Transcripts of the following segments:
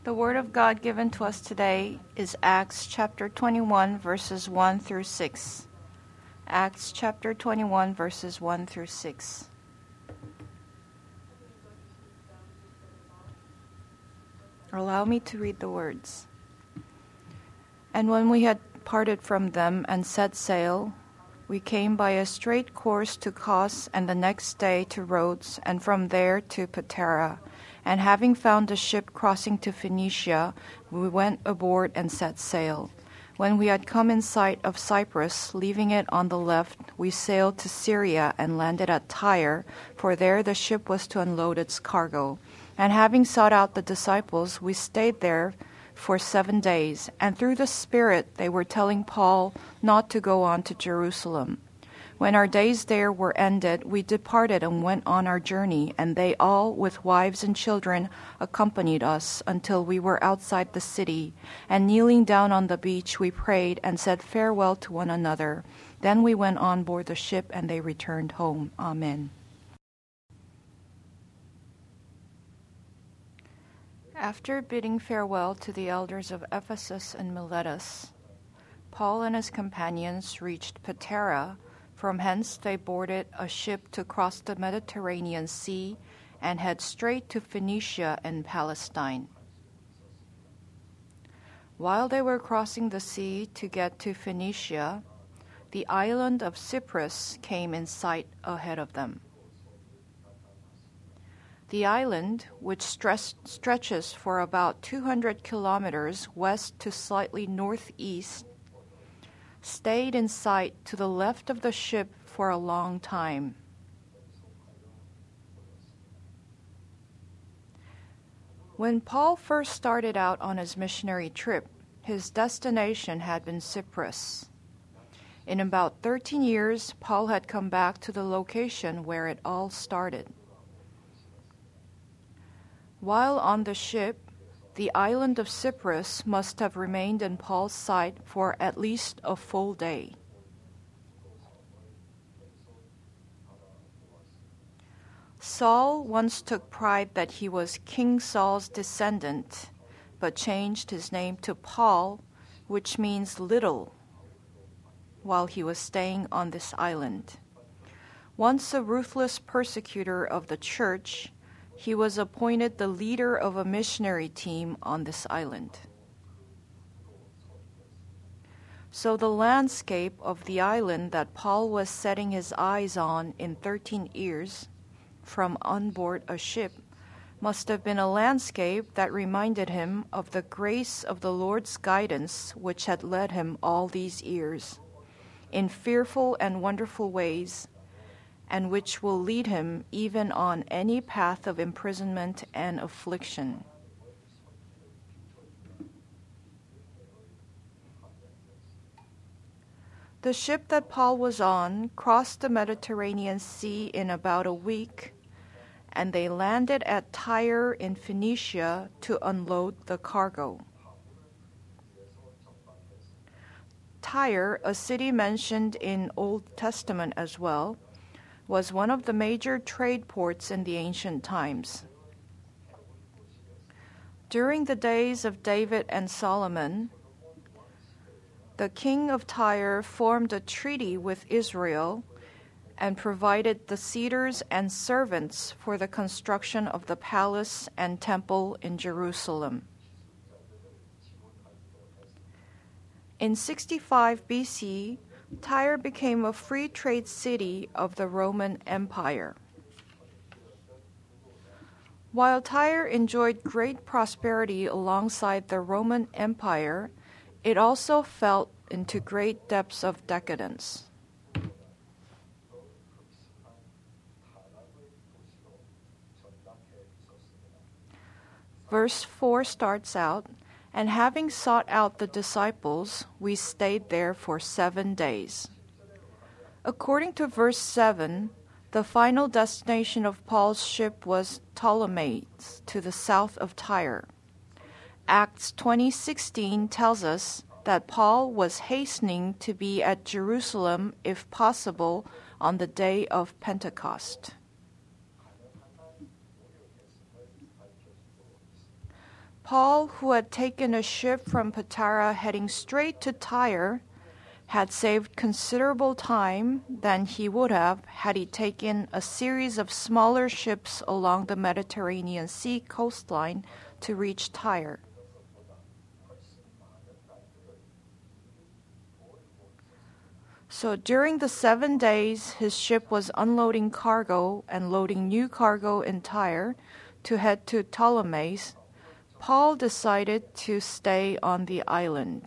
The word of God given to us today is Acts chapter 21, verses 1 through 6. Acts chapter 21, verses 1 through 6. Allow me to read the words. And when we had parted from them and set sail, we came by a straight course to Kos, and the next day to Rhodes, and from there to Patara. And having found a ship crossing to Phoenicia, we went aboard and set sail. When we had come in sight of Cyprus, leaving it on the left, we sailed to Syria and landed at Tyre, for there the ship was to unload its cargo. And having sought out the disciples, we stayed there for 7 days, and through the Spirit they were telling Paul not to go on to Jerusalem. When our days there were ended, we departed and went on our journey, and they all, with wives and children, accompanied us until we were outside the city. And kneeling down on the beach, we prayed and said farewell to one another. Then we went on board the ship, and they returned home. Amen. After bidding farewell to the elders of Ephesus and Miletus, Paul and his companions reached Patara. From hence they boarded a ship to cross the Mediterranean Sea and head straight to Phoenicia and Palestine. While they were crossing the sea to get to Phoenicia, the island of Cyprus came in sight ahead of them. The island, which stretches for about 200 kilometers west to slightly northeast, stayed in sight to the left of the ship for a long time. When Paul first started out on his missionary trip, his destination had been Cyprus. In about 13 years, Paul had come back to the location where it all started. While on the ship, the island of Cyprus must have remained in Paul's sight for at least a full day. Saul once took pride that he was King Saul's descendant, but changed his name to Paul, which means little, while he was staying on this island. Once a ruthless persecutor of the church, he was appointed the leader of a missionary team on this island. So the landscape of the island that Paul was setting his eyes on in 13 years from on board a ship must have been a landscape that reminded him of the grace of the Lord's guidance which had led him all these years in fearful and wonderful ways, and which will lead him even on any path of imprisonment and affliction. The ship that Paul was on crossed the Mediterranean Sea in about a week, and they landed at Tyre in Phoenicia to unload the cargo. Tyre, a city mentioned in Old Testament as well, was one of the major trade ports in the ancient times. During the days of David and Solomon, the king of Tyre formed a treaty with Israel and provided the cedars and servants for the construction of the palace and temple in Jerusalem. In 65 BC, Tyre became a free trade city of the Roman Empire. While Tyre enjoyed great prosperity alongside the Roman Empire, it also fell into great depths of decadence. Verse 4 starts out, "And having sought out the disciples, we stayed there for 7 days." According to verse 7, the final destination of Paul's ship was Ptolemais, to the south of Tyre. Acts 20:16 tells us that Paul was hastening to be at Jerusalem, if possible, on the day of Pentecost. Paul, who had taken a ship from Patara heading straight to Tyre, had saved considerable time than he would have had he taken a series of smaller ships along the Mediterranean Sea coastline to reach Tyre. So during the 7 days his ship was unloading cargo and loading new cargo in Tyre to head to Ptolemais, Paul decided to stay on the island.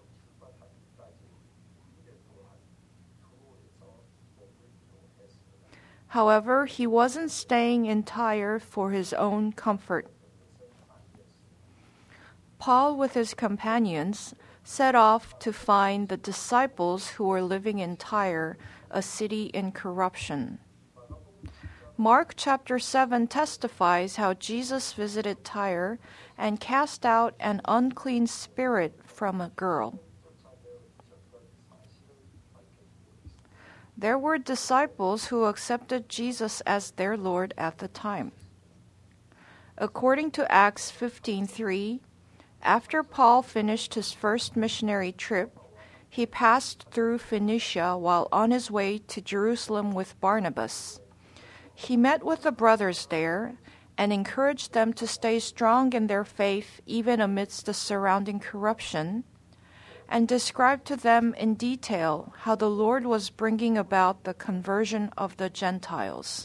However, he wasn't staying in Tyre for his own comfort. Paul, with his companions, set off to find the disciples who were living in Tyre, a city in corruption. Mark chapter 7 testifies how Jesus visited Tyre and cast out an unclean spirit from a girl. There were disciples who accepted Jesus as their Lord at the time. According to Acts 15:3, after Paul finished his first missionary trip, he passed through Phoenicia while on his way to Jerusalem with Barnabas. He met with the brothers there and encouraged them to stay strong in their faith even amidst the surrounding corruption, and described to them in detail how the Lord was bringing about the conversion of the Gentiles.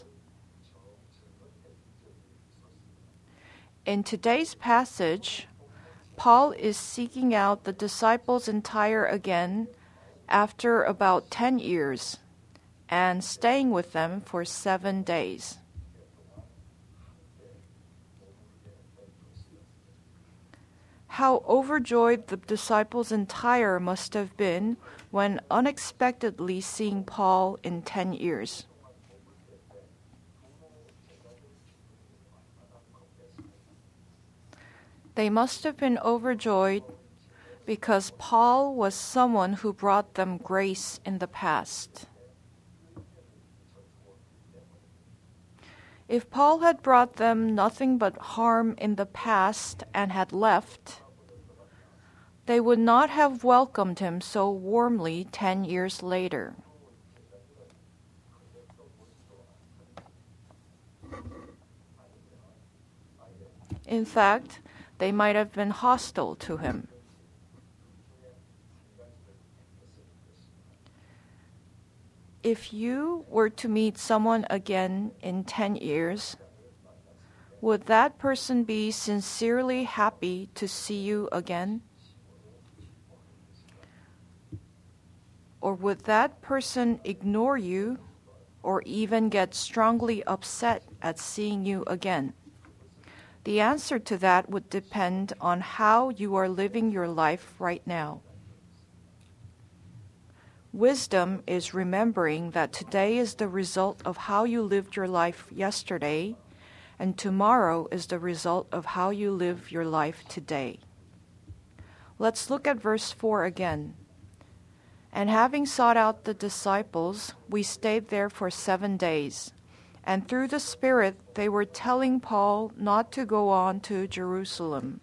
In today's passage, Paul is seeking out the disciples in Tyre again after about 10 years and staying with them for 7 days. How overjoyed the disciples in Tyre must have been when unexpectedly seeing Paul in 10 years. They must have been overjoyed because Paul was someone who brought them grace in the past. If Paul had brought them nothing but harm in the past and had left, they would not have welcomed him so warmly 10 years later. In fact, they might have been hostile to him. If you were to meet someone again in 10 years, would that person be sincerely happy to see you again? Or would that person ignore you or even get strongly upset at seeing you again? The answer to that would depend on how you are living your life right now. Wisdom is remembering that today is the result of how you lived your life yesterday, and tomorrow is the result of how you live your life today. Let's look at verse 4 again. And having sought out the disciples, we stayed there for 7 days. And through the Spirit, they were telling Paul not to go on to Jerusalem.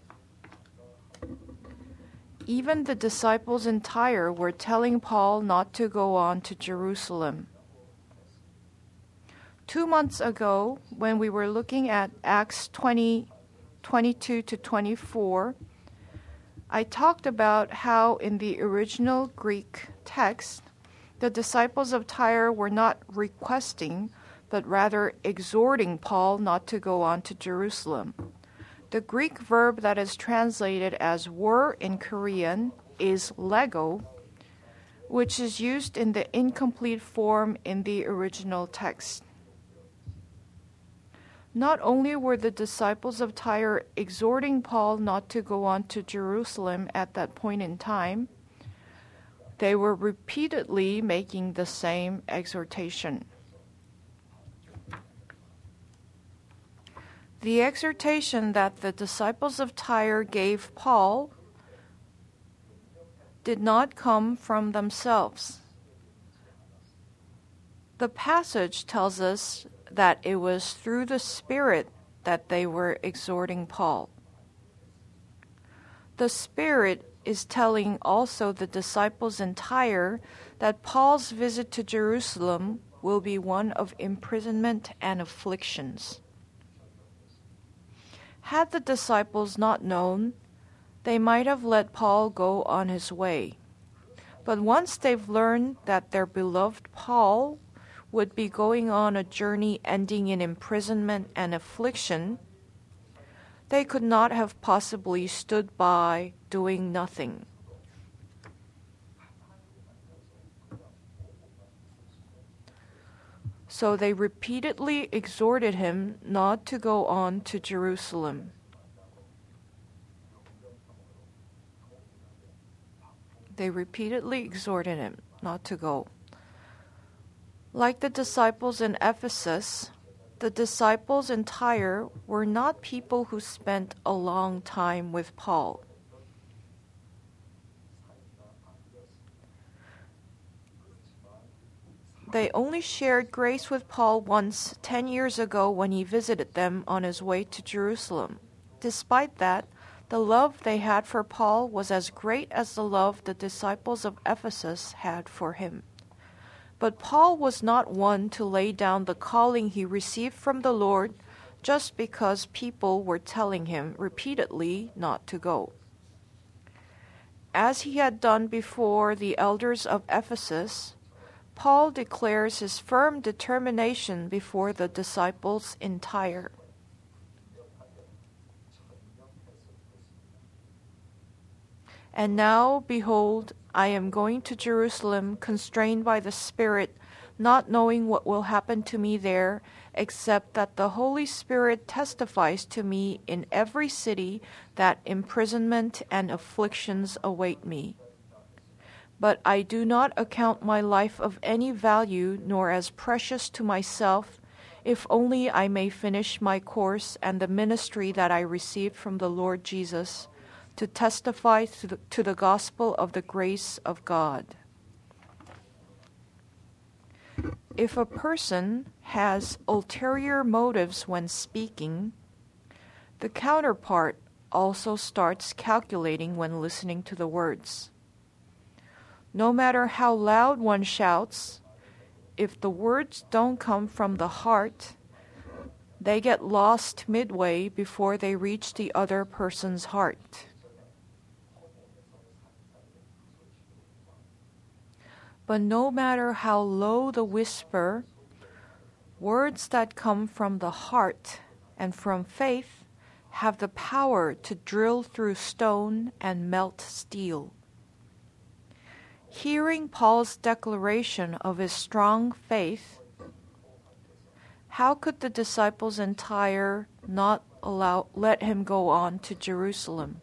Even the disciples in Tyre were telling Paul not to go on to Jerusalem. 2 months ago, when we were looking at Acts 20:22 to 24, I talked about how in the original Greek text, the disciples of Tyre were not requesting, but rather exhorting Paul not to go on to Jerusalem. The Greek verb that is translated as were in Korean is lego, which is used in the incomplete form in the original text. Not only were the disciples of Tyre exhorting Paul not to go on to Jerusalem at that point in time, they were repeatedly making the same exhortation. The exhortation that the disciples of Tyre gave Paul did not come from themselves. The passage tells us that it was through the Spirit that they were exhorting Paul. The Spirit is telling also the disciples in Tyre that Paul's visit to Jerusalem will be one of imprisonment and afflictions. Had the disciples not known, they might have let Paul go on his way. But once they've learned that their beloved Paul would be going on a journey ending in imprisonment and affliction, they could not have possibly stood by doing nothing. So they repeatedly exhorted him not to go on to Jerusalem. They repeatedly exhorted him not to go. Like the disciples in Ephesus, the disciples in Tyre were not people who spent a long time with Paul. They only shared grace with Paul once 10 years ago when he visited them on his way to Jerusalem. Despite that, the love they had for Paul was as great as the love the disciples of Ephesus had for him. But Paul was not one to lay down the calling he received from the Lord just because people were telling him repeatedly not to go. As he had done before the elders of Ephesus, Paul declares his firm determination before the disciples in Tyre. And now, behold, I am going to Jerusalem, constrained by the Spirit, not knowing what will happen to me there, except that the Holy Spirit testifies to me in every city that imprisonment and afflictions await me. But I do not account my life of any value, nor as precious to myself, if only I may finish my course and the ministry that I received from the Lord Jesus, to testify to the gospel of the grace of God. If a person has ulterior motives when speaking, the counterpart also starts calculating when listening to the words. No matter how loud one shouts, if the words don't come from the heart, they get lost midway before they reach the other person's heart. But no matter how low the whisper, words that come from the heart and from faith have the power to drill through stone and melt steel. Hearing Paul's declaration of his strong faith, how could the disciples in Tyre not let him go on to Jerusalem?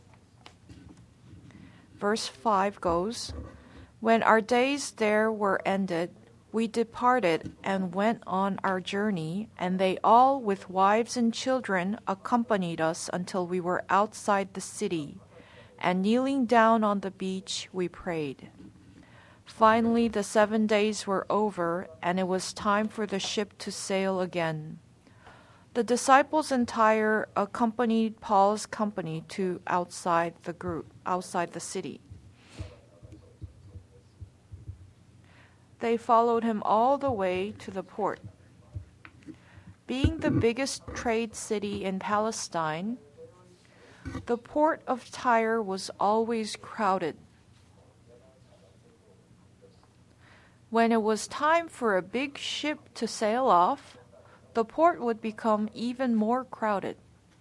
Verse 5 goes, "When our days there were ended, we departed and went on our journey, and they all with wives and children accompanied us until we were outside the city. And kneeling down on the beach, we prayed. Finally, the 7 days were over, and it was time for the ship to sail again. The disciples in Tyre accompanied Paul's company to outside the city. They followed him all the way to the port. Being the biggest trade city in Palestine, the port of Tyre was always crowded. When it was time for a big ship to sail off, the port would become even more crowded.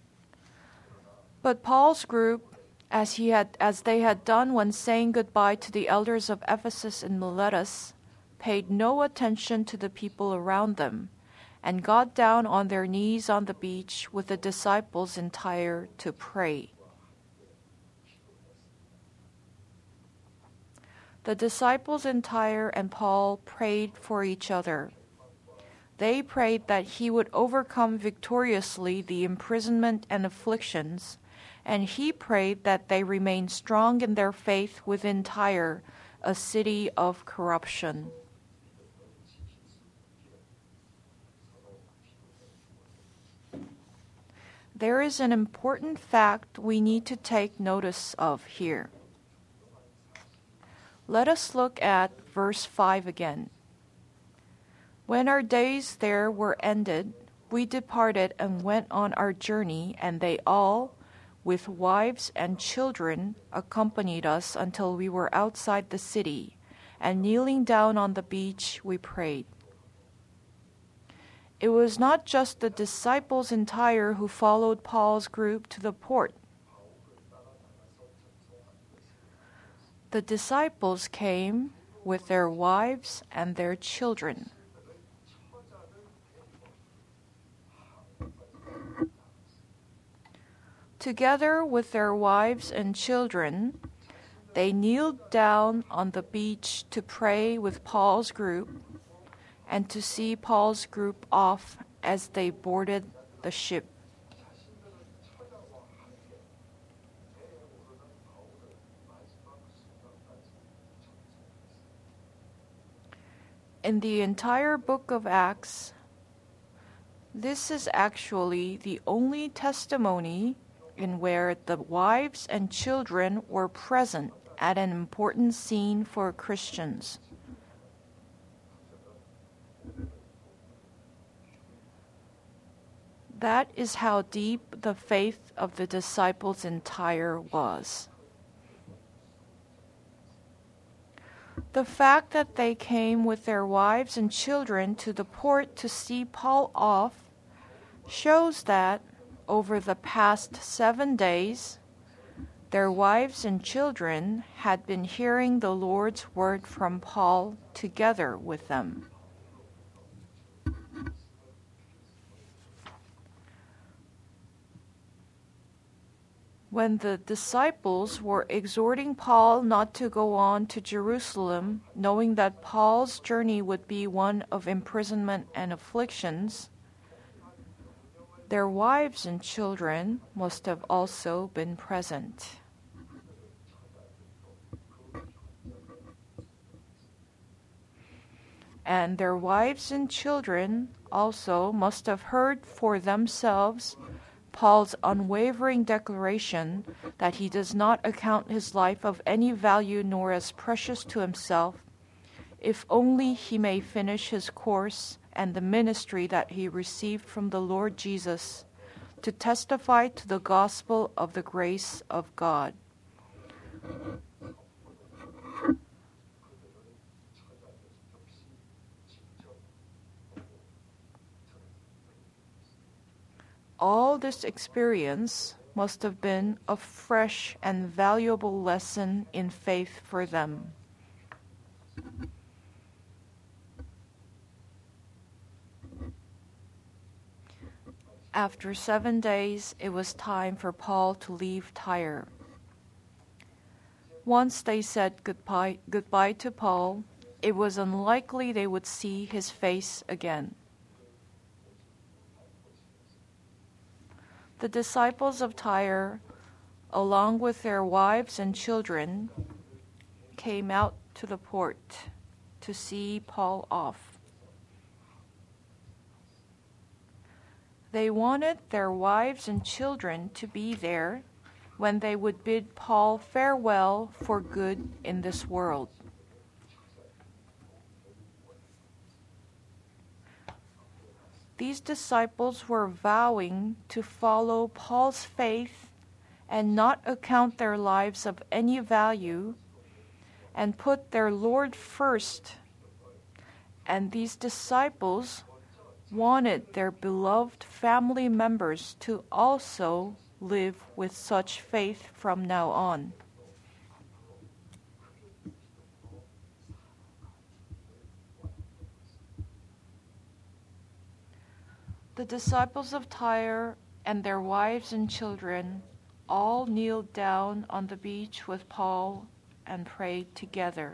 But Paul's group, as they had done when saying goodbye to the elders of Ephesus and Miletus, paid no attention to the people around them, and got down on their knees on the beach with the disciples in Tyre to pray. The disciples in Tyre and Paul prayed for each other. They prayed that he would overcome victoriously the imprisonment and afflictions, and he prayed that they remain strong in their faith within Tyre, a city of corruption. there is an important fact we need to take notice of here. Let us look at verse 5 again. When our days there were ended, we departed and went on our journey, and they all, with wives and children, accompanied us until we were outside the city, and kneeling down on the beach, we prayed. It was not just the disciples in Tyre who followed Paul's group to the port. The disciples came with their wives and their children. Together with their wives and children, they kneeled down on the beach to pray with Paul's group and to see Paul's group off as they boarded the ship. In the entire book of Acts, this is actually the only testimony in where the wives and children were present at an important scene for Christians. That is how deep the faith of the disciples in Tyre was. The fact that they came with their wives and children to the port to see Paul off shows that over the past 7 days, their wives and children had been hearing the Lord's word from Paul together with them. When the disciples were exhorting Paul not to go on to Jerusalem, knowing that Paul's journey would be one of imprisonment and afflictions, their wives and children must have also been present. And their wives and children also must have heard for themselves Paul's unwavering declaration that he does not account his life of any value nor as precious to himself, if only he may finish his course and the ministry that he received from the Lord Jesus, to testify to the gospel of the grace of God. All this experience must have been a fresh and valuable lesson in faith for them. After 7 days, it was time for Paul to leave Tyre. Once they said goodbye to Paul, it was unlikely they would see his face again. The disciples of Tyre, along with their wives and children, came out to the port to see Paul off. They wanted their wives and children to be there when they would bid Paul farewell for good in this world. These disciples were vowing to follow Paul's faith and not account their lives of any value and put their Lord first. And these disciples wanted their beloved family members to also live with such faith from now on. The disciples of Tyre and their wives and children all kneeled down on the beach with Paul and prayed together.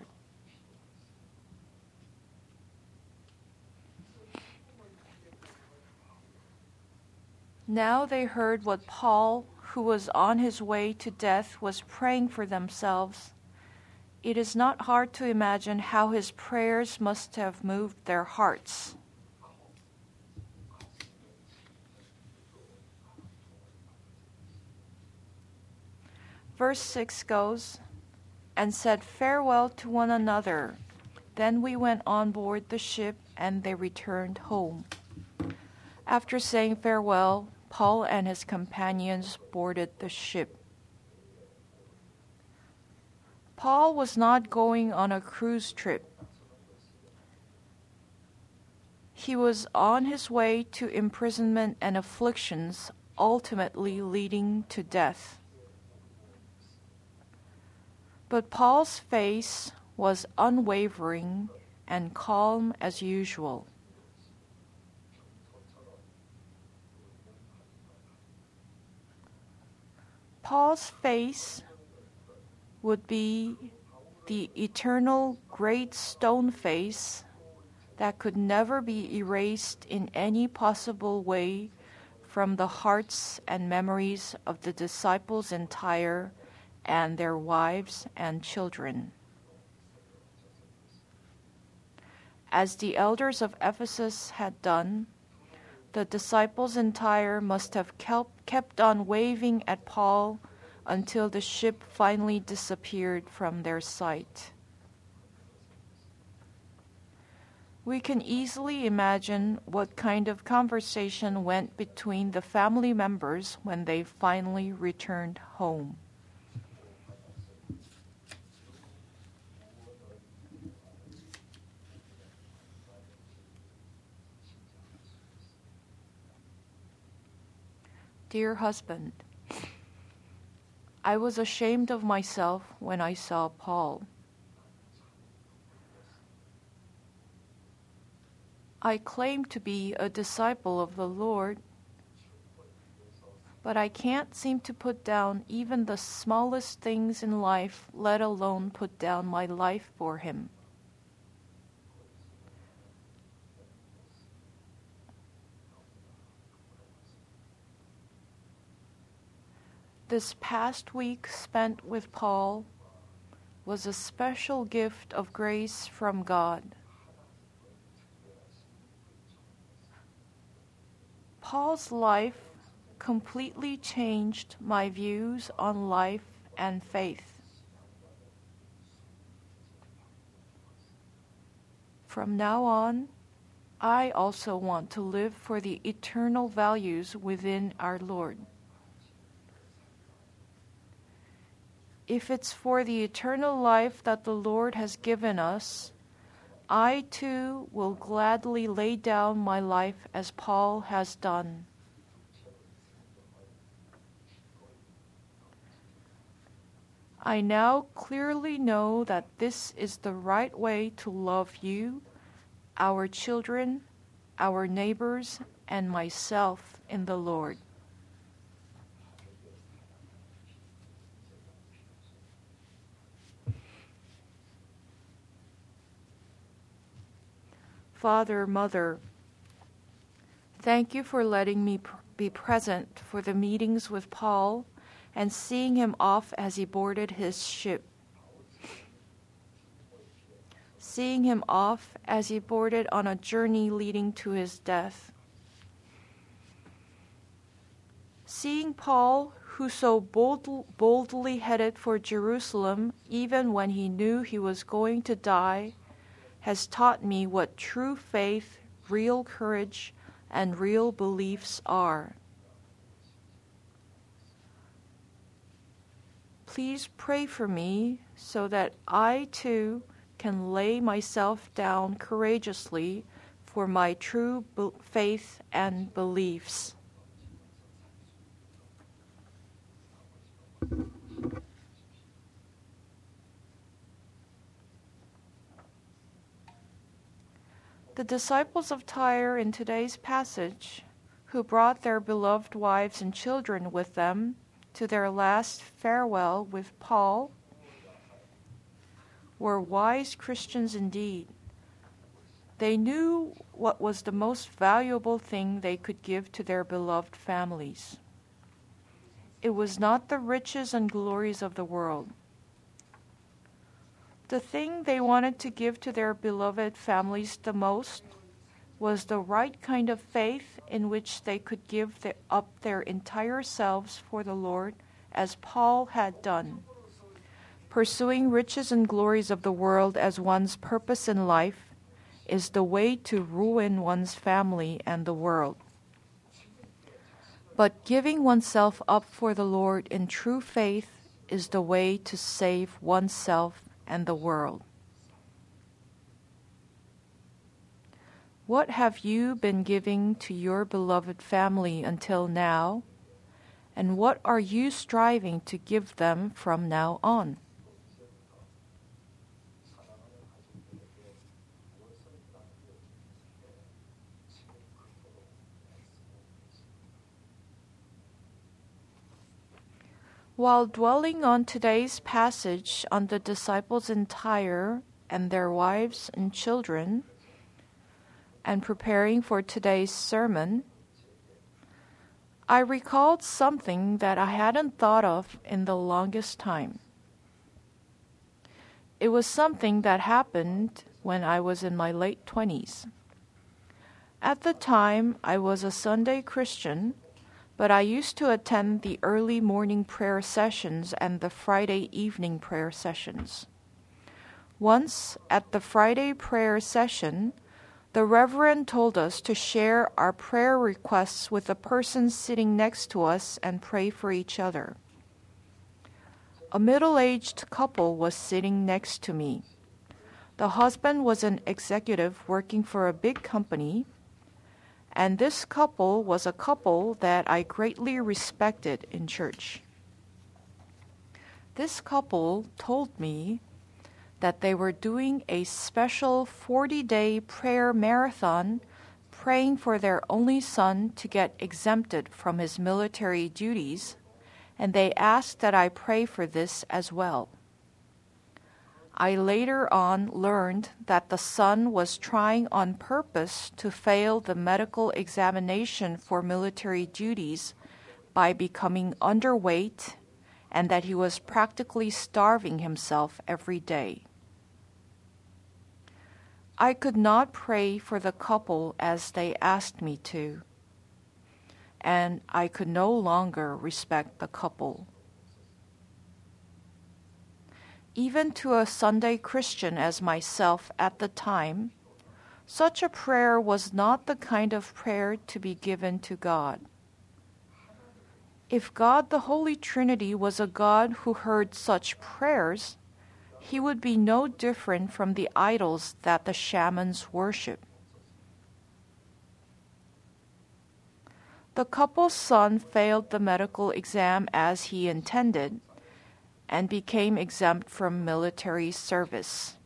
Now they heard what Paul, who was on his way to death, was praying for themselves. It is not hard to imagine how his prayers must have moved their hearts. Verse 6 goes, "And said farewell to one another. Then we went on board the ship, and they returned home." After saying farewell, Paul and his companions boarded the ship. Paul was not going on a cruise trip. He was on his way to imprisonment and afflictions, ultimately leading to death. But Paul's face was unwavering and calm as usual. Paul's face would be the eternal great stone face that could never be erased in any possible way from the hearts and memories of the disciples in Tyre and their wives and children. As the elders of Ephesus had done, the disciples in Tyre must have kept on waving at Paul until the ship finally disappeared from their sight. We can easily imagine what kind of conversation went between the family members when they finally returned home. Dear husband, I was ashamed of myself when I saw Paul. I claim to be a disciple of the Lord, but I can't seem to put down even the smallest things in life, let alone put down my life for him. This past week spent with Paul was a special gift of grace from God. Paul's life completely changed my views on life and faith. From now on, I also want to live for the eternal values within our Lord. If it's for the eternal life that the Lord has given us, I too will gladly lay down my life as Paul has done. I now clearly know that this is the right way to love you, our children, our neighbors, and myself in the Lord. Father, Mother, thank you for letting me be present for the meetings with Paul and seeing him off as he boarded his ship. Seeing him off as he boarded on a journey leading to his death. Seeing Paul, who so boldly headed for Jerusalem even when he knew he was going to die, has taught me what true faith, real courage, and real beliefs are. Please pray for me so that I too can lay myself down courageously for my true faith and beliefs. The disciples of Tyre in today's passage, who brought their beloved wives and children with them to their last farewell with Paul, were wise Christians indeed. They knew what was the most valuable thing they could give to their beloved families. It was not the riches and glories of the world. The thing they wanted to give to their beloved families the most was the right kind of faith in which they could give up their entire selves for the Lord as Paul had done. Pursuing riches and glories of the world as one's purpose in life is the way to ruin one's family and the world. But giving oneself up for the Lord in true faith is the way to save oneself and the world. What have you been giving to your beloved family until now, and what are you striving to give them from now on? While dwelling on today's passage on the disciples in Tyre and their wives and children, and preparing for today's sermon, I recalled something that I hadn't thought of in the longest time. It was something that happened when I was in my late 20s. At the time, I was a Sunday Christian, but I used to attend the early morning prayer sessions and the Friday evening prayer sessions. Once, at the Friday prayer session, the Reverend told us to share our prayer requests with the person sitting next to us and pray for each other. A middle-aged couple was sitting next to me. The husband was an executive working for a big company, and this couple was a couple that I greatly respected in church. This couple told me that they were doing a special 40-day prayer marathon praying for their only son to get exempted from his military duties, and they asked that I pray for this as well. I later on learned that the son was trying on purpose to fail the medical examination for military duties by becoming underweight, and that he was practically starving himself every day. I could not pray for the couple as they asked me to, and I could no longer respect the couple. Even to a Sunday Christian as myself at the time, such a prayer was not the kind of prayer to be given to God. If God the Holy Trinity was a God who heard such prayers, he would be no different from the idols that the shamans worship. The couple's son failed the medical exam as he intended, and became exempt from military service.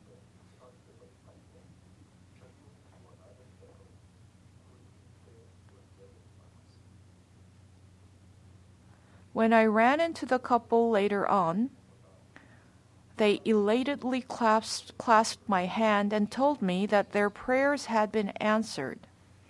When I ran into the couple later on, they elatedly clasped my hand and told me that their prayers had been answered.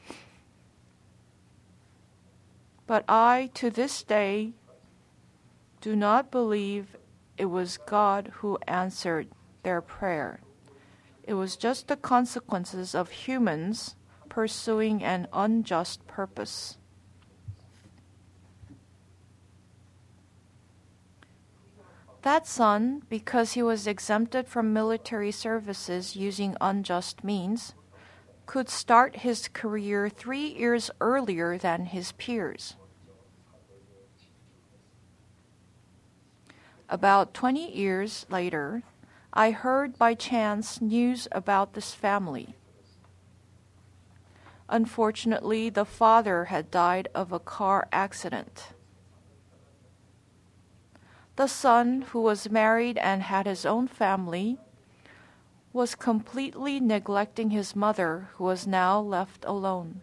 But I, to this day, do not believe it was God who answered their prayer. It was just the consequences of humans pursuing an unjust purpose. That son, because he was exempted from military services using unjust means, could start his career 3 years earlier than his peers. About 20 years later, I heard by chance news about this family. Unfortunately, the father had died of a car accident. The son, who was married and had his own family, was completely neglecting his mother, who was now left alone.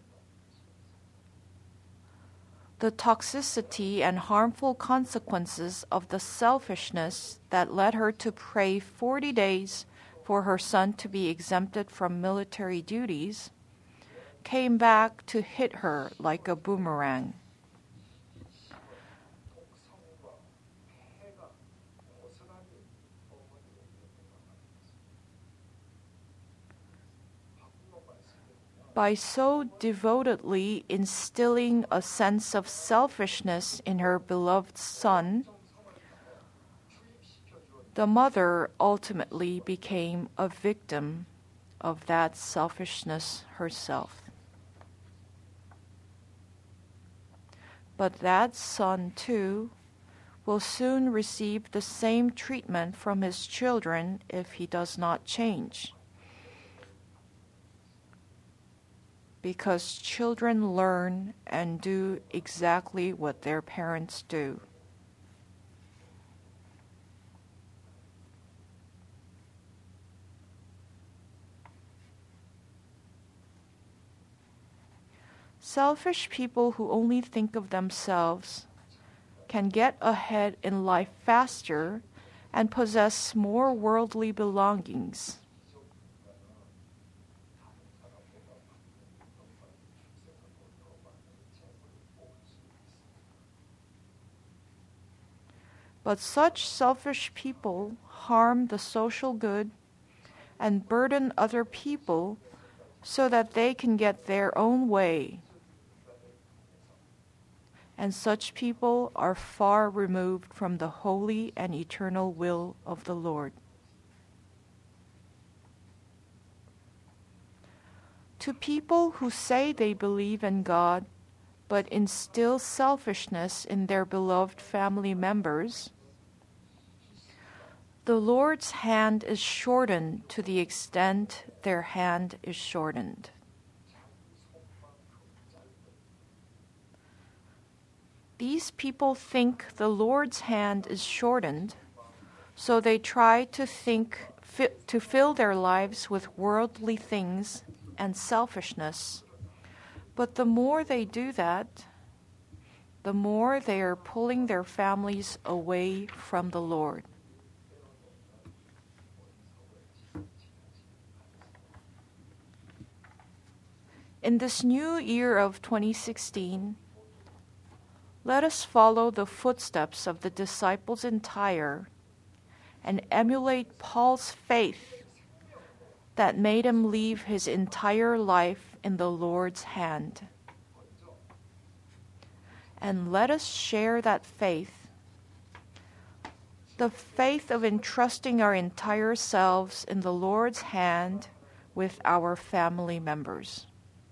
The toxicity and harmful consequences of the selfishness that led her to pray 40 days for her son to be exempted from military duties came back to hit her like a boomerang. By so devotedly instilling a sense of selfishness in her beloved son, the mother ultimately became a victim of that selfishness herself. But that son, too, will soon receive the same treatment from his children if he does not change. Because children learn and do exactly what their parents do. Selfish people who only think of themselves can get ahead in life faster and possess more worldly belongings. But such selfish people harm the social good and burden other people so that they can get their own way. And such people are far removed from the holy and eternal will of the Lord. To people who say they believe in God, but instill selfishness in their beloved family members, the Lord's hand is shortened to the extent their hand is shortened. These people think the Lord's hand is shortened, so they try to fill their lives with worldly things and selfishness. But the more they do that, the more they are pulling their families away from the Lord. In this new year of 2016, let us follow the footsteps of the disciples in Tyre and emulate Paul's faith that made him leave his entire life in the Lord's hand. And let us share that faith, the faith of entrusting our entire selves in the Lord's hand with our family members.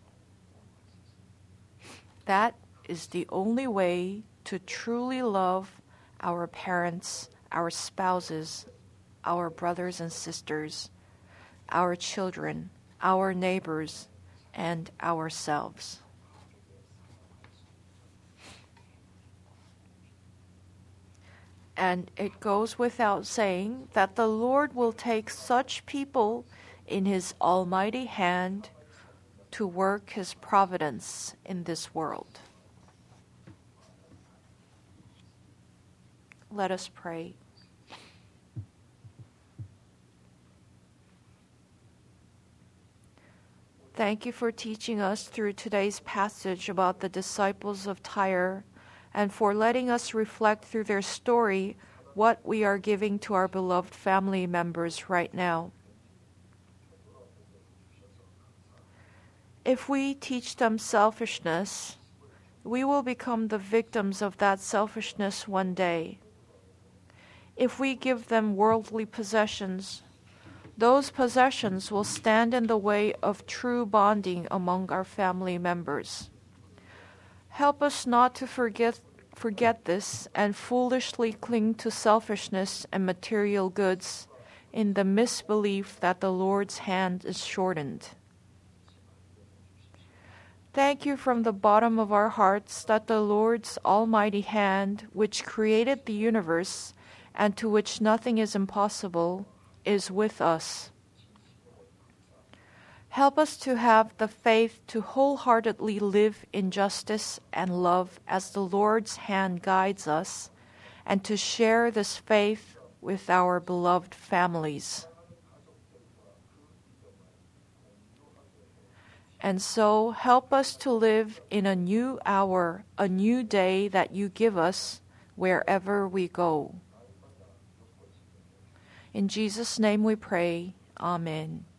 That is the only way to truly love our parents, our spouses, our brothers and sisters, our children, our neighbors, and ourselves. And it goes without saying that the Lord will take such people in His almighty hand to work His providence in this world. Let us pray. Thank you for teaching us through today's passage about the disciples of Tyre and for letting us reflect through their story what we are giving to our beloved family members right now. If we teach them selfishness, we will become the victims of that selfishness one day. If we give them worldly possessions, those possessions will stand in the way of true bonding among our family members. Help us not to forget this and foolishly cling to selfishness and material goods in the misbelief that the Lord's hand is shortened. Thank you from the bottom of our hearts that the Lord's almighty hand, which created the universe and to which nothing is impossible, is with us. Help us to have the faith to wholeheartedly live in justice and love as the Lord's hand guides us, and to share this faith with our beloved families. And so help us to live in a new hour, a new day that you give us wherever we go. In Jesus' name we pray. Amen.